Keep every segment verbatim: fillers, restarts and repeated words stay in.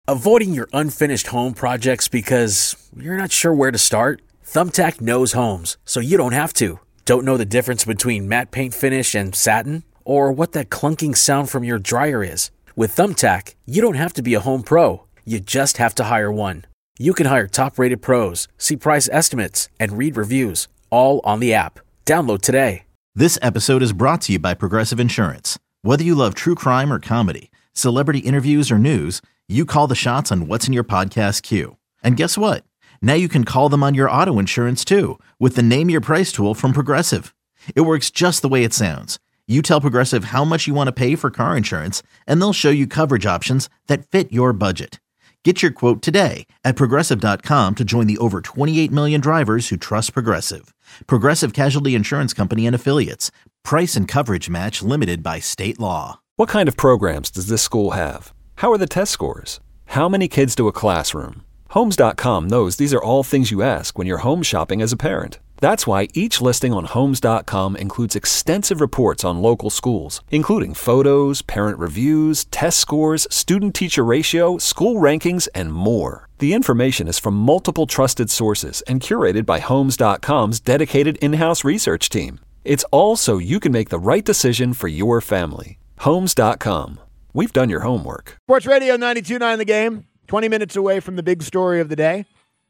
Avoiding your unfinished home projects because you're not sure where to start? Thumbtack knows homes, so you don't have to. Don't know the difference between matte paint finish and satin? Or what that clunking sound from your dryer is? With Thumbtack, you don't have to be a home pro. You just have to hire one. You can hire top-rated pros, see price estimates, and read reviews, all on the app. Download today. This episode is brought to you by Progressive Insurance. Whether you love true crime or comedy, celebrity interviews or news, you call the shots on what's in your podcast queue. And guess what? Now you can call them on your auto insurance too with the Name Your Price tool from Progressive. It works just the way it sounds. You tell Progressive how much you want to pay for car insurance, and they'll show you coverage options that fit your budget. Get your quote today at Progressive dot com to join the over twenty-eight million drivers who trust Progressive. Progressive Casualty Insurance Company and Affiliates. Price and coverage match limited by state law. What kind of programs does this school have? How are the test scores? How many kids do a classroom? Homes dot com knows these are all things you ask when you're home shopping as a parent. That's why each listing on Homes dot com includes extensive reports on local schools, including photos, parent reviews, test scores, student-teacher ratio, school rankings, and more. The information is from multiple trusted sources and curated by Homes dot com's dedicated in-house research team. It's all so you can make the right decision for your family. Homes dot com. We've done your homework. Sports Radio ninety-two point nine The Game. twenty minutes away from the big story of the day.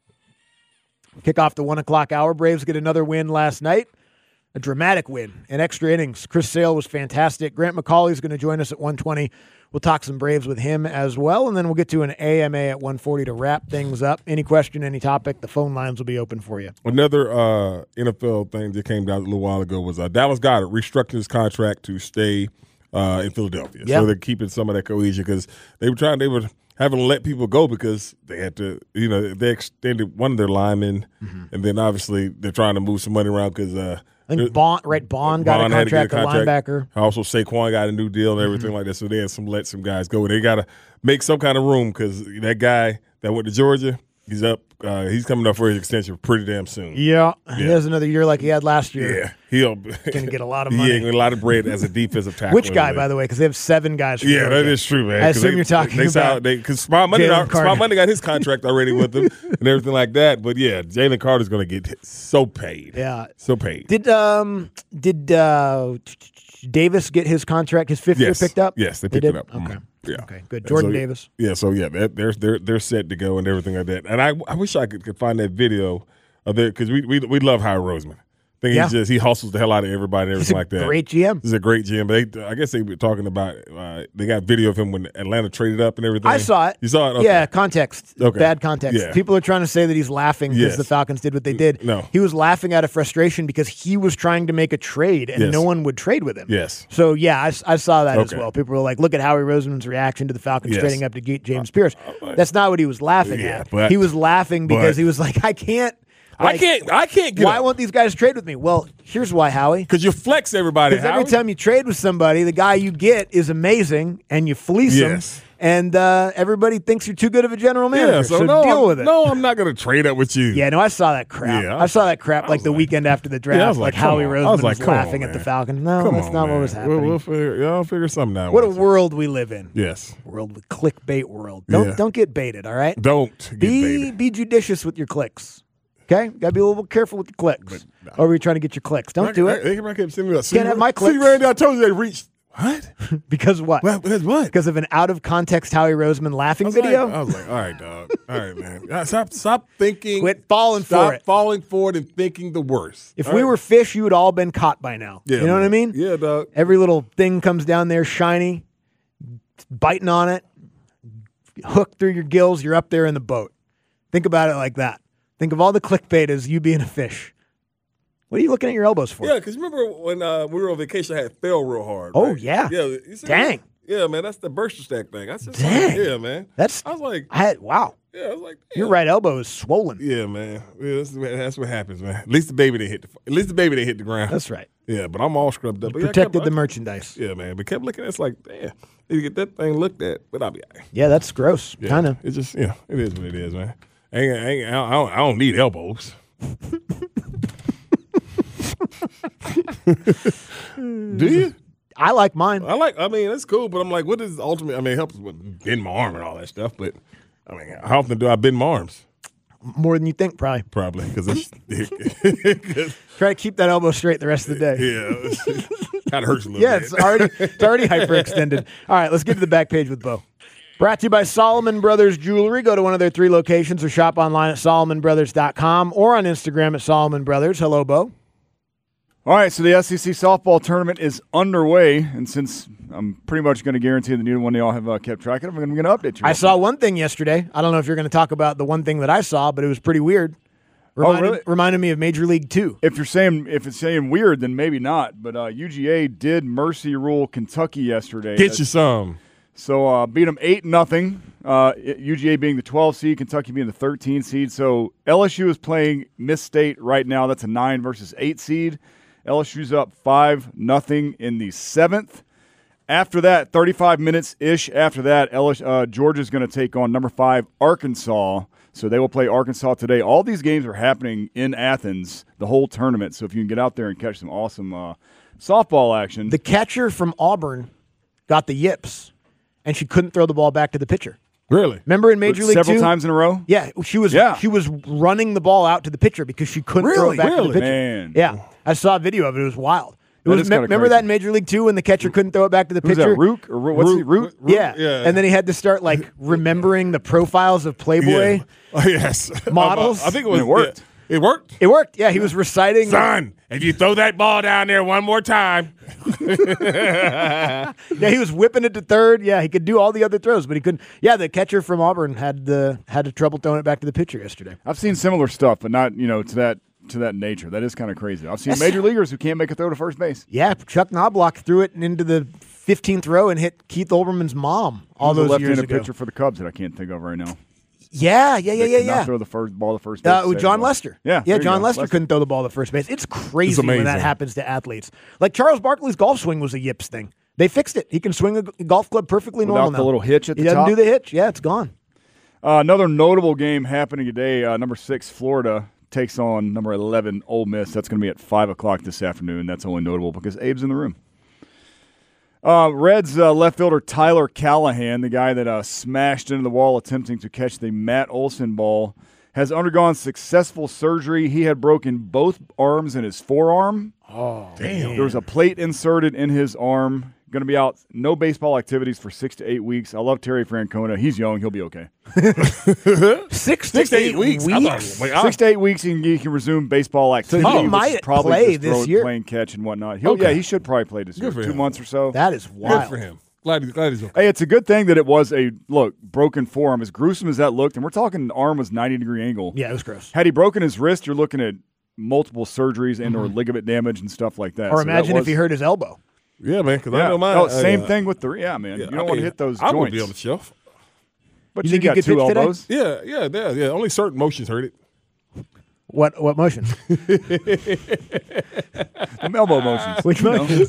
Kick off the one o'clock hour. Braves get another win last night. A dramatic win in extra innings. Chris Sale was fantastic. Grant McCauley is going to join us at one twenty. We'll talk some Braves with him as well, and then we'll get to an A M A at one forty to wrap things up. Any question, any topic, the phone lines will be open for you. Another uh, N F L thing that came down a little while ago was uh, Dallas Goedert restructured his contract to stay uh, in Philadelphia. Yeah. So they're keeping some of that cohesion because they were trying, they were having to let people go because they had to, you know, they extended one of their linemen, mm-hmm. and then obviously they're trying to move some money around because uh, I think Bond, right? Bond got Bond a contract, a contract. a linebacker. Also, Saquon got a new deal and everything mm-hmm. like that. So they had some let some guys go. They got to make some kind of room because that guy that went to Georgia, he's up. Uh, he's coming up for his extension pretty damn soon. Yeah, yeah. he has another year like he had last year. Yeah, he'll can get a lot of money. Yeah, a lot of bread as a defensive tackle. Which guy, by the way? Because they have seven guys. From yeah, Georgia. That is true, man. I assume they, you're talking they, about because Smart Money, Smart Money got his contract already with him and everything like that. But yeah, Jalen Carter's going to get so paid. Yeah, so paid. Did um did uh, Davis get his contract, his fifth yes. year picked up? Yes, they picked they it up. Okay. Mm-hmm. Yeah. Okay, good. Jordan so, Davis. Yeah, so yeah, they're they're they're set to go and everything like that. And I I wish I could, could find that video of it because we we we love Howard Roseman. I think yeah. he just he hustles the hell out of everybody and everything like that. Great G M. He's a great G M. But they, I guess they were talking about uh, they got video of him when Atlanta traded up and everything. I saw it. You saw it? Okay. Yeah, context. Okay. Bad context. Yeah. People are trying to say that he's laughing because yes. the Falcons did what they did. No. He was laughing out of frustration because he was trying to make a trade and yes. no one would trade with him. Yes. So, yeah, I, I saw that okay. as well. People were like, look at Howie Roseman's reaction to the Falcons yes. trading up to get James Pierce. That's not what he was laughing yeah, at. But, he was laughing because but, he was like, I can't. Like, I can't. I can't. Get why up. won't these guys trade with me? Well, here's why, Howie. Because you flex everybody. Because every time you trade with somebody, the guy you get is amazing, and you fleece yes. him, and uh, everybody thinks you're too good of a general manager. Yeah, so, so no, deal I'm, with it. No, I'm not going to trade up with you. Yeah, no, I saw that crap. Yeah, I, I saw that crap like the like, weekend after the draft. Yeah, I was like, like Howie on. Roseman I was, was, like, laughing on, at the man. Falcons. No, come that's on, not man. what was happening. We'll, we'll figure, y'all figure something out. What a world we live in. Yes. World with clickbait world. Don't yeah. don't get baited, all right? Don't get be, baited. Be judicious with your clicks. Okay? Got to be a little careful with your clicks. But, no. Or are you trying to get your clicks? Don't I, do I, it. I, I kept sending me up. Can't have my clicks. See, Randy, I told you they reached. What? Because what? Well, because what? Because of an out-of-context Howie Roseman laughing video? Like, I was like, all right, dog. All right, man. Stop stop thinking. Quit falling stop for it. falling for it and thinking the worst. If all we right? were fish, you would all been caught by now. Yeah, you know man. what I mean? Yeah, dog. Every little thing comes down there shiny, biting on it, hooked through your gills, you're up there in the boat. Think about it like that. Think of all the clickbait as you being a fish. What are you looking at your elbows for? Yeah, because remember when uh, we were on vacation, I had fell real hard. Oh, right? yeah. Yeah. You see Dang. That? Yeah, man, that's the burster stack thing. I said, Dang. Yeah, man. That's. I was like, I had, wow. Yeah, I was like, damn. Your right elbow is swollen. Yeah, man. Yeah, that's, that's what happens, man. At least the baby didn't hit the. At least the baby didn't hit the ground. That's right. Yeah, but I'm all scrubbed up. But yeah, Protected kept, the I, merchandise. Yeah, man. But kept looking at it, it's like, damn, you get that thing looked at, but I'll be all right. Yeah, that's gross. Yeah, Kind of. It's just, yeah, it is what it is, man. I, ain't, I, ain't, I, don't, I don't need elbows. Do you? I like mine. I like. I mean, it's cool, but I'm like, what is the ultimate? I mean, it helps with bend my arm and all that stuff, but I mean, how often do I bend my arms? More than you think, probably. Probably because it's Try to keep that elbow straight the rest of the day. yeah, kind of hurts a little Yeah, bit. it's already it's already hyperextended. All right, let's get to the back page with Bo. Brought to you by Solomon Brothers Jewelry. Go to one of their three locations or shop online at solomon brothers dot com or on Instagram at Solomon Brothers. Hello, Bo. All right, so the S E C softball tournament is underway, and since I'm pretty much going to guarantee that neither one of y'all have uh, kept track of it, I'm going to update you. I saw one thing yesterday. I don't know if you're going to talk about the one thing that I saw, but it was pretty weird. Reminded, really? Reminded me of Major League Two. If you're saying if it's saying weird, then maybe not. But uh, U G A did mercy rule Kentucky yesterday. Get you some. So uh, beat them eight nothing. Uh, U G A being the twelve seed, Kentucky being the thirteen seed. So L S U is playing Miss State right now. That's a nine versus eight seed. L S U's up five nothing in the seventh. After that, thirty-five minutes ish. After that, L S U, uh, Georgia's going to take on number five Arkansas. So they will play Arkansas today. All these games are happening in Athens, the whole tournament. So if you can get out there and catch some awesome uh, softball action. The catcher from Auburn got the yips, and she couldn't throw the ball back to the pitcher. Really? Remember in Major League several Two? times in a row? Yeah, she was Yeah. she was running the ball out to the pitcher because she couldn't throw Really? it back to Really? the pitcher. Man. Yeah, I saw a video of it. It was wild. It That was, is me- kinda remember crazy. that in Major League Two when the catcher couldn't throw it back to the Who's pitcher? that, Rook? Or Ro- what's Rook- he, Rook? Rook- Yeah. Yeah. And then he had to start like remembering the profiles of Playboy. Yeah. Oh, yes. Models? I think it was. And it worked. Yeah. It worked. It worked. Yeah, he was reciting. Son, if you throw that ball down there one more time. Yeah, he was whipping it to third. Yeah, he could do all the other throws, but he couldn't. Yeah, the catcher from Auburn had the had trouble throwing it back to the pitcher yesterday. I've seen similar stuff, but not, you know, to that to that nature. That is kind of crazy. I've seen That's- major leaguers who can't make a throw to first base. Yeah, Chuck Knobloch threw it into the fifteenth row and hit Keith Olbermann's mom all Who's a those years left-handed ago. pitcher for the Cubs that I can't think of right now. Yeah, yeah, yeah, They yeah, could not yeah. throw the first ball to first base. Uh, to with save John the ball. Lester. Yeah, yeah. there you John go. Lester, Lester. couldn't throw the ball to first base. It's crazy It's when that amazing. happens to athletes. Like Charles Barkley's golf swing was a yips thing. They fixed it. He can swing a g- golf club perfectly Without normal the now. little hitch at he the doesn't top? do the hitch. Yeah, it's gone. Uh, another notable game happening today. Uh, number six, Florida takes on number eleven, Ole Miss. That's going to be at five o'clock this afternoon. That's only notable because Abe's in the room. Uh, Reds uh, left fielder Tyler Callahan, the guy that uh, smashed into the wall attempting to catch the Matt Olson ball, has undergone successful surgery. He had broken both arms in his forearm. Oh, damn. There was a plate inserted in his arm. Going to be out, no baseball activities for six to eight weeks. I love Terry Francona. He's young. He'll be okay. Six, Six to eight weeks. I thought, wait, I- Six to eight weeks, and he can resume baseball activity. he which might is probably play just this throw- year. playing catch and whatnot. He'll, Okay. Yeah, he should probably play this year. Good for Two him. months or so. That is Good wild. for him. Glad, he- glad he's okay. Hey, it's a good thing that it was a, look, broken forearm. As gruesome as that looked, and we're talking the arm was ninety degree angle. Yeah, it was gross. Had he broken his wrist, you're looking at multiple surgeries and or ligament damage and stuff like that. Or So that imagine if was- he hurt his elbow. Yeah, man, because Yeah. I know mine. Oh, same uh, thing with the yeah, man. yeah, you don't I want to mean, hit those I joints. would be on the shelf. But You you, think you got could two pitch today? elbows. Yeah, yeah, yeah, yeah. Only certain motions hurt it. What what motion? Them elbow motions. Which you know. motion?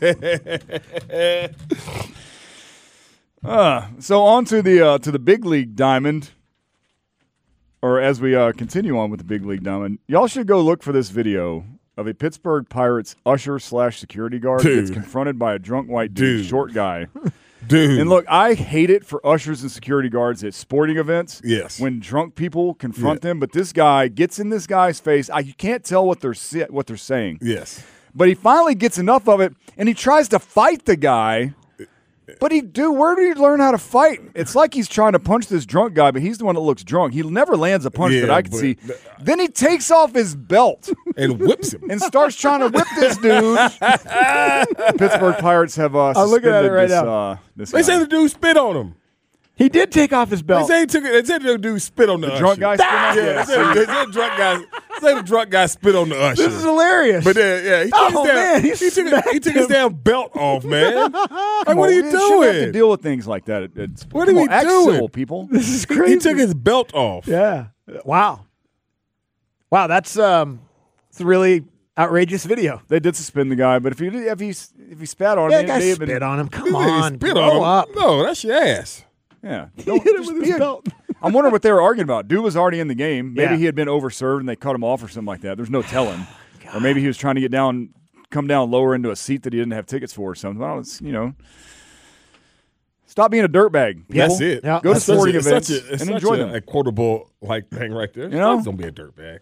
Uh, so on to the uh, to the big league diamond, or as we uh, continue on with the big league diamond, y'all should go look for this video of a Pittsburgh Pirates usher slash security guard Dude. gets confronted by a drunk white dude, Dude. short guy. Dude. And look, I hate it for ushers and security guards at sporting events. Yes. When drunk people confront them, but this guy gets in this guy's face. I, you can't tell what they're si- what they're saying. Yes. But he finally gets enough of it, and he tries to fight the guy. But he, dude, where did he learn how to fight? It's like he's trying to punch this drunk guy, but he's the one that looks drunk. He never lands a punch Yeah, that I can but- see. Then he takes off his belt And whips him. and starts trying to whip this dude. Pittsburgh Pirates have uh, I'm looking at it suspended right this, now. uh, this They guy. say the dude spit on him. He did take off his They belt. say he took it. They said the dude spit on the, usher. drunk guy spit on- Yeah, yeah, they said, they said drunk guy. Say the drunk guy spit on the usher. This is hilarious. But then, yeah, he took, Oh, his, damn, man, he he took, smacked he took his him. damn belt off, man. Like, Come what on, are you we shouldn't have to doing? deal with things like that. It- it's, What come are on, we act doing? civil, people. this is He- crazy. He took his belt off. Yeah. Wow. Wow, that's um, it's a really outrageous video. They did suspend the guy, but if he if he if he spat on Yeah, him, guy they spit even, on him. Come He on, spit grow on him. up. No, that's your ass. yeah, He don't- hit him just with be his a- belt. I'm wondering what they were arguing about. Dude was already in the game. Maybe Yeah. he had been overserved and they cut him off or something like that. There's no telling. Or maybe he was trying to get down, come down lower into a seat that he didn't have tickets for or something. I don't, you know, Stop being a dirtbag. That's it. Yeah. Go to That's such sporting a- it's events such a, it's and such enjoy a, them. a quotable like thing right there. You know? Don't be a dirtbag.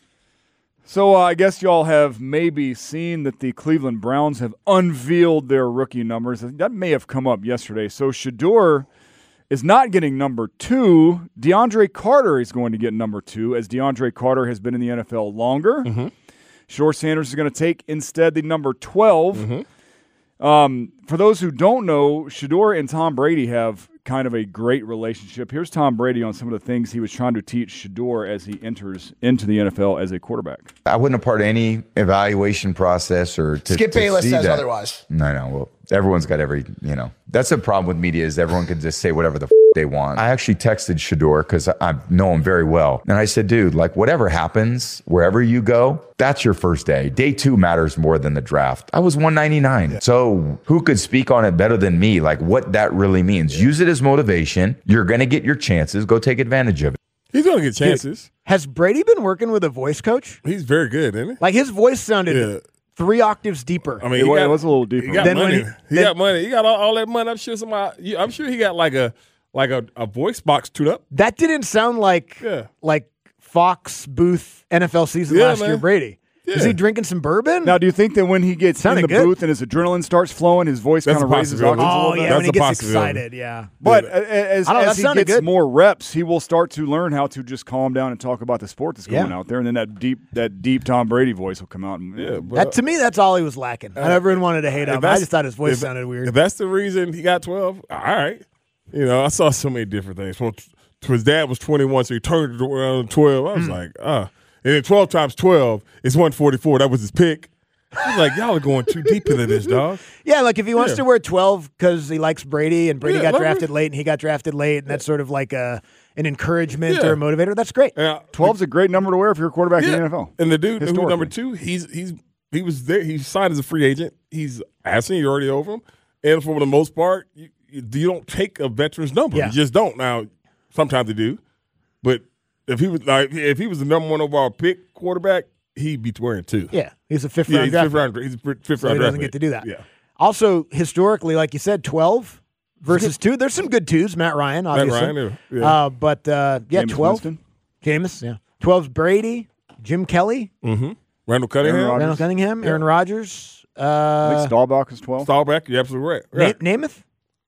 So uh, I guess y'all have maybe seen that the Cleveland Browns have unveiled their rookie numbers. That may have come up yesterday. So Shedeur is not getting number two. DeAndre Carter is going to get number two, as DeAndre Carter has been in the N F L longer. Mm-hmm. Shedeur Sanders is going to take instead the number twelve. Mm-hmm. Um, for those who don't know, Shedeur and Tom Brady have kind of a great relationship. Here's Tom Brady on some of the things he was trying to teach Shedeur as he enters into the N F L as a quarterback. I wasn't a part of any evaluation process or to Skip to Bayless see says that. otherwise. No, no. Well, everyone's got every, you know, that's the problem with media is everyone can just say whatever the f- they want. I actually texted Shedeur because I know him very well. And I said, dude, like whatever happens, wherever you go, that's your first day. Day two matters more than the draft. I was one ninety-nine. Yeah. So who could speak on it better than me? Like what that really means. Yeah. Use it as motivation. You're going to get your chances. Go take advantage of it. He's going to get chances. Has Brady been working with a voice coach? He's very good, isn't he? Like his voice sounded Yeah. three octaves deeper. I mean, It he was- got, it was a little deeper. He got Then when money. he- He, then- got money. He got all, all that money. I'm sure somebody. I'm sure he got like a like a, a voice box tuned up. That didn't sound like Yeah. like Fox Booth N F L season Yeah, last man. year Brady. Yeah. Is he drinking some bourbon? Now, do you think that when he gets in Sounded the good. booth and his adrenaline starts flowing, his voice That's kind of a raises possibility. octaves a oh little bit? yeah, That's when he a gets possibility. excited, yeah. But Yeah. a- as, I don't know, as that he sounded gets good. more reps, he will start to learn how to just calm down and talk about the sport that's going Yeah. out there, and then that deep, that deep Tom Brady voice will come out. And, Yeah, but That to me, that's all he was lacking. And everyone wanted to hate if him. I that's- just thought his voice if- sounded weird. If that's the reason he got twelve, all right. You know, I saw so many different things. Well, t- his dad was twenty-one, so he turned it around twelve. I was Hmm. like, ah. And then twelve times twelve is one forty-four. That was his pick. I was like, y'all are going too deep into this, dog. Yeah, like if he wants Yeah. to wear twelve because he likes Brady and Brady Yeah, got let me- drafted late and he got drafted late, and that's sort of like a an encouragement Yeah. or a motivator. That's great. Yeah. twelve's a great number to wear if you're a quarterback in the N F L. And the dude who's Historically. number two, he's he's he was there. He signed as a free agent. He's has seniority over him, and for the most part, you, you, you don't take a veteran's number. Yeah. You just don't. Now, sometimes they do, but if he was like if he was the number one overall pick quarterback, he'd be wearing two. Yeah, he's a fifth Yeah, round he's draft fifth round. He's a fifth so round he draft doesn't pick. get to do that. Yeah, Also, historically, like you said, twelve versus two. There's some good twos. Matt Ryan, Matt obviously. Ryan. Yeah. Uh, but uh, yeah, Jameis twelve. Winston. Jameis, yeah. twelve's Brady, Jim Kelly, mm-hmm. Randall Cunningham, Aaron Rodgers. Randall Cunningham, Aaron Rodgers, I uh, think Staubach is twelve. Staubach. You're absolutely right. Na- Yeah. Namath.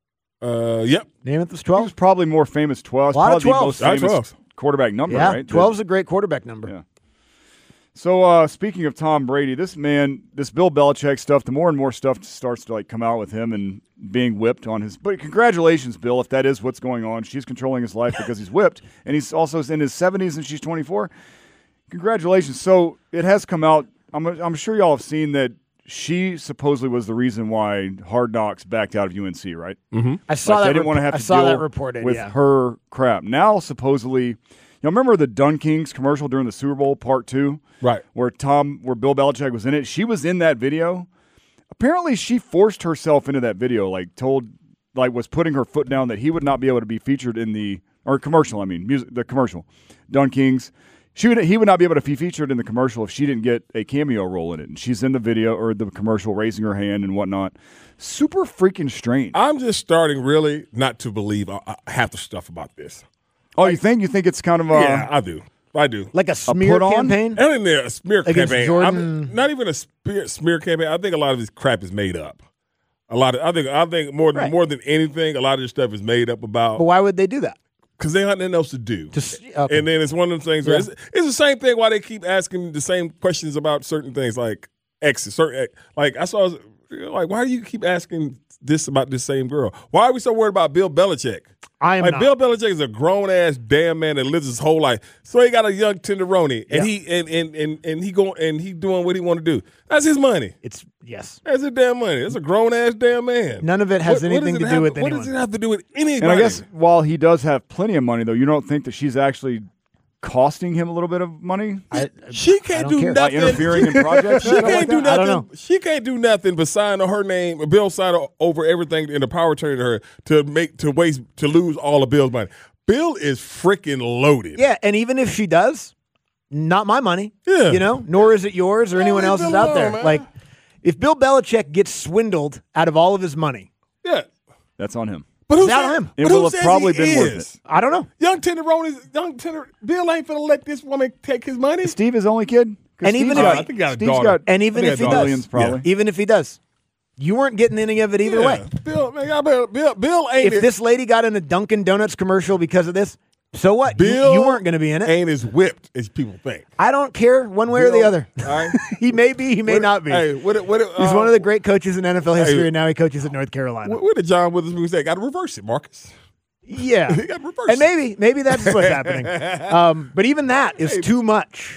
Uh, yep. Namath was He twelve. was probably more famous twelve. It's A lot of probably the twelves. most A lot of famous twelves. quarterback number, Yeah, right? twelve's a great quarterback number. Yeah. So uh, speaking of Tom Brady, this man, this Bill Belichick stuff, the more and more stuff starts to like come out with him and being whipped on his. But congratulations, Bill, if that is what's going on. She's controlling his life because he's whipped, and he's also in his seventies and she's twenty-four. Congratulations. So it has come out. I'm I'm sure y'all have seen that she supposedly was the reason why Hard Knocks backed out of U N C, right? I saw Like, that. they didn't rep- want to have I to saw deal that reported. with yeah. her crap. Now, supposedly, you know, remember the Dun Kings commercial during the Super Bowl Part Two, Right. where Tom, where Bill Belichick was in it. She was in that video. Apparently, she forced herself into that video. Like told, like was putting her foot down that he would not be able to be featured in the or commercial. I mean, music, the commercial, Dun Kings. She would, he would not be able to be featured in the commercial if she didn't get a cameo role in it. And she's in the video or the commercial, raising her hand and whatnot. Super freaking strange. I'm just starting really not to believe uh, uh, half the stuff about this. Oh, you think you think it's kind of uh, yeah, I do. I do. like a smear put-on? campaign. I don't think they're a smear Against campaign. Jordan. I'm, not even a smear, smear campaign. I think a lot of this crap is made up. A lot of I think I think more than Right. more than anything, a lot of this stuff is made up about But why would they do that? because they have nothing else to do. Just okay. And then it's one of them things where it's, it's the same thing why they keep asking the same questions about certain things like exes. Certain like I saw like why do you keep asking this about this same girl? Why are we so worried about Bill Belichick? I am like not. Bill Belichick is a grown ass damn man that lives his whole life. So he got a young tenderoni, and Yeah. he and and and and he going and he doing what he want to do. That's his money. It's yes. That's his damn money. That's a grown ass damn man. None of it has What- what anything does to it do have- with What anyone. does it have to do with anybody? And I guess while he does have plenty of money, though, you don't think that she's actually costing him a little bit of money? I, she I can't don't do care. By nothing. interfering in projects? She and stuff can't like do that? I don't nothing. know. She can't do nothing but sign her name, Bill sign over everything in the power attorney to her to make to waste to lose all of Bill's money. Bill is freaking loaded. Yeah, and even if she does, not my money. Yeah. You know, nor is it yours or anyone leave else's Bill out alone, there. man. Like, if Bill Belichick gets swindled out of all of his money, Yeah. That's on him. But who Without said, him. It but will who have says probably he been worth is? it. I don't know. Young Tenderone is young Tender. Bill ain't finna let this woman take his money. Is Steve his only kid? 'Cause And even Steve's if- got, I think he got a Steve's daughter. got And even I think if he I does, got millions probably. even if he does, you weren't getting any of it either Yeah. way. Bill, man, y'all better, Bill, Bill ain't If it- this lady got in a Dunkin' Donuts commercial because of this, so what? You- Bill you, weren't going to be in it. ain't as whipped as people think. I don't care one way or the Bill, other. all right? He may be, he may What- not be. Hey, what? What? Uh, He's one of the great coaches in N F L history, hey, and now he coaches at North Carolina. What, what did John Witherspoon say? Got to reverse it, Marcus. Yeah, You gotta reverse and it. maybe maybe that's what's happening. Um, but even that is too much.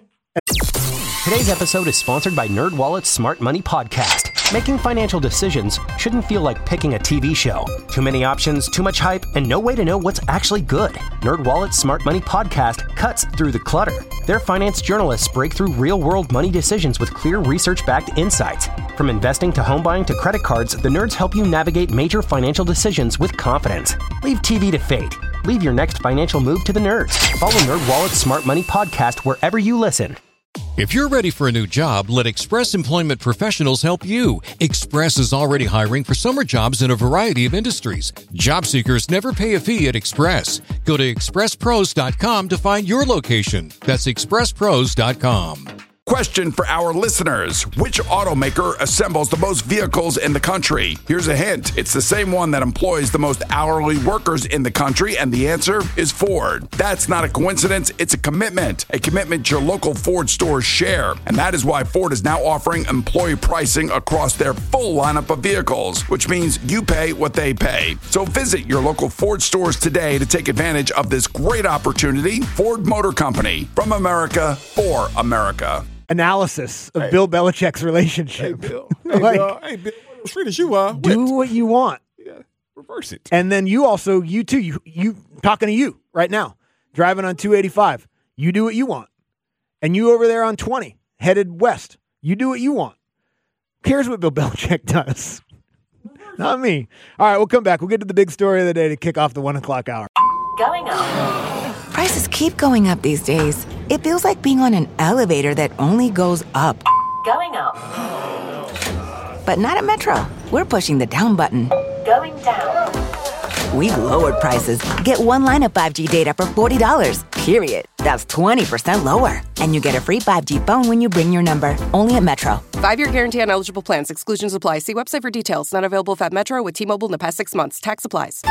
Today's episode is sponsored by NerdWallet's Smart Money Podcast. Making financial decisions shouldn't feel like picking a T V show. Too many options, too much hype, and no way to know what's actually good. NerdWallet's Smart Money Podcast cuts through the clutter. Their finance journalists break through real-world money decisions with clear research-backed insights. From investing to home buying to credit cards, the nerds help you navigate major financial decisions with confidence. Leave T V to fate. Leave your next financial move to the nerds. Follow NerdWallet's Smart Money Podcast wherever you listen. If you're ready for a new job, let Express Employment Professionals help you. Express is already hiring for summer jobs in a variety of industries. Job seekers never pay a fee at Express. Go to express pros dot com to find your location. That's express pros dot com. Question for our listeners. Which automaker assembles the most vehicles in the country? Here's a hint. It's the same one that employs the most hourly workers in the country, and the answer is Ford. That's not a coincidence. It's a commitment. A commitment your local Ford stores share. And that is why Ford is now offering employee pricing across their full lineup of vehicles, which means you pay what they pay. So visit your local Ford stores today to take advantage of this great opportunity. Ford Motor Company. From America, for America. Analysis of Bill Belichick's relationship. Hey, Bill. Hey, Like, Bill. Hey, Bill. What street is you are? do what you want. Yeah, reverse it. And then you also, you too, you you talking to you right now, driving on two eighty-five. You do what you want. And you over there on twenty, headed west. You do what you want. Who cares what Bill Belichick does? Not me. All right, we'll come back. We'll get to the big story of the day to kick off the one o'clock hour. Going up. Prices keep going up these days. It feels like being on an elevator that only goes up. Going up. But not at Metro. We're pushing the down button. Going down. We've lowered prices. Get one line of five G data for forty dollars, period. That's twenty percent lower. And you get a free five G phone when you bring your number. Only at Metro. Five-year guarantee on eligible plans. Exclusions apply. See website for details. Not available at Metro with T-Mobile in the past six months. Tax applies.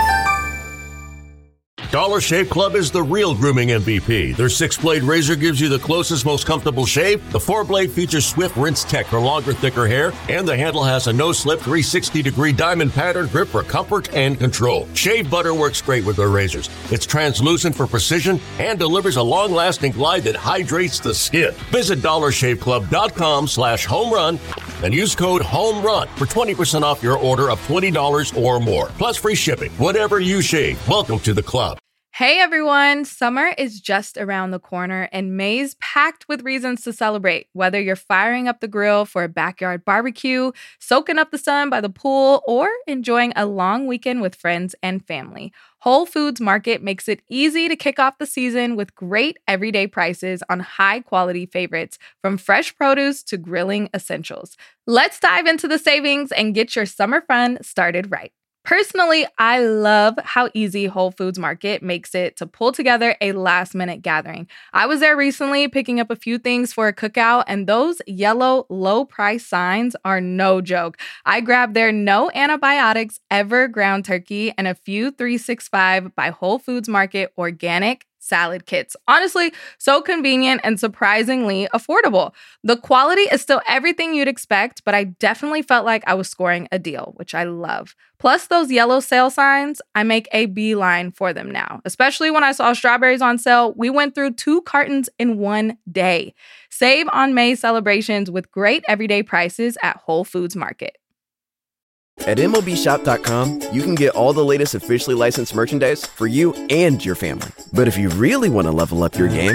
Dollar Shave Club is the real grooming M V P. Their six-blade razor gives you the closest, most comfortable shave. The four-blade features swift rinse tech for longer, thicker hair. And the handle has a no-slip three sixty degree diamond pattern grip for comfort and control. Shave butter works great with their razors. It's translucent for precision and delivers a long-lasting glide that hydrates the skin. Visit dollar shave club dot com slash home run and use code HOMERUN for twenty percent off your order of twenty dollars or more. Plus free shipping. Whatever you shave, welcome to the club. Hey everyone, summer is just around the corner and May's packed with reasons to celebrate. Whether you're firing up the grill for a backyard barbecue, soaking up the sun by the pool, or enjoying a long weekend with friends and family, Whole Foods Market makes it easy to kick off the season with great everyday prices on high-quality favorites, from fresh produce to grilling essentials. Let's dive into the savings and get your summer fun started right. Personally, I love how easy Whole Foods Market makes it to pull together a last-minute gathering. I was there recently picking up a few things for a cookout, and those yellow low-price signs are no joke. I grabbed their no antibiotics ever ground turkey and a few three sixty-five by Whole Foods Market organic salad kits. Honestly, so convenient and surprisingly affordable. The quality is still everything you'd expect, but I definitely felt like I was scoring a deal, which I love. Plus those yellow sale signs, I make a beeline for them now. Especially when I saw strawberries on sale, we went through two cartons in one day. Save on May celebrations with great everyday prices at Whole Foods Market. At M L B shop dot com, you can get all the latest officially licensed merchandise for you and your family. But if you really want to level up your game,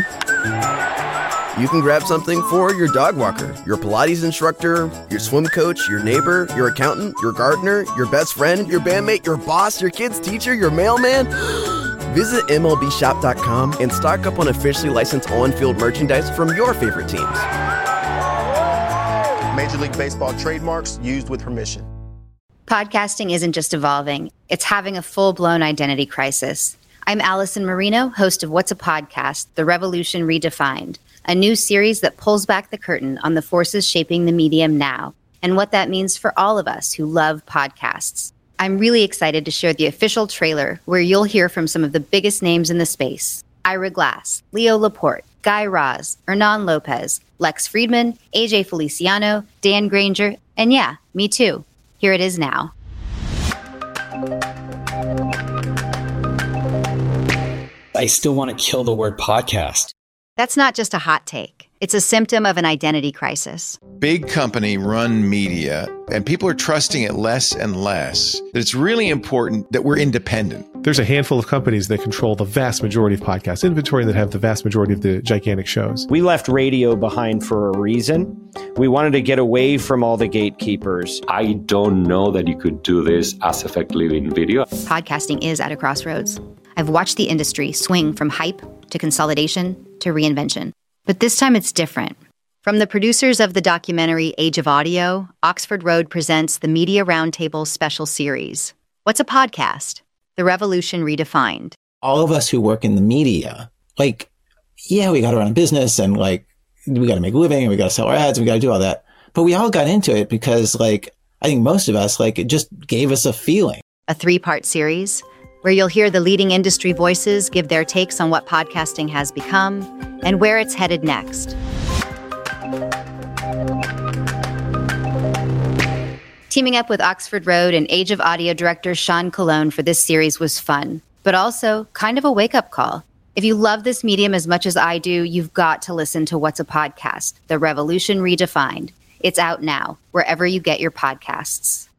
you can grab something for your dog walker, your Pilates instructor, your swim coach, your neighbor, your accountant, your gardener, your best friend, your bandmate, your boss, your kid's teacher, your mailman. Visit M L B shop dot com and stock up on officially licensed on-field merchandise from your favorite teams. Major League Baseball trademarks used with permission. Podcasting isn't just evolving, it's having a full-blown identity crisis. I'm Allison Marino, host of What's a Podcast? The Revolution Redefined, a new series that pulls back the curtain on the forces shaping the medium now and what that means for all of us who love podcasts. I'm really excited to share the official trailer where you'll hear from some of the biggest names in the space. Ira Glass, Leo Laporte, Guy Raz, Hernan Lopez, Lex Friedman, A J Feliciano, Dan Granger, and yeah, me too. Here it is now. I still want to kill the word podcast. That's not just a hot take. It's a symptom of an identity crisis. Big company run media, and people are trusting it less and less. That it's really important that we're independent. There's a handful of companies that control the vast majority of podcast inventory and that have the vast majority of the gigantic shows. We left radio behind for a reason. We wanted to get away from all the gatekeepers. I don't know that you could do this as effectively in video. Podcasting is at a crossroads. I've watched the industry swing from hype to consolidation to reinvention. But this time it's different. From the producers of the documentary Age of Audio, Oxford Road presents the Media Roundtable special series. What's a podcast? The Revolution Redefined. All of us who work in the media, like, yeah, we got to run a business and like, we got to make a living and we got to sell our ads and we got to do all that. But we all got into it because like, I think most of us, like, it just gave us a feeling. A three-part series where you'll hear the leading industry voices give their takes on what podcasting has become and where it's headed next. Teaming up with Oxford Road and Age of Audio director Sean Colon for this series was fun, but also kind of a wake-up call. If you love this medium as much as I do, you've got to listen to What's a Podcast? The Revolution Redefined. It's out now, wherever you get your podcasts.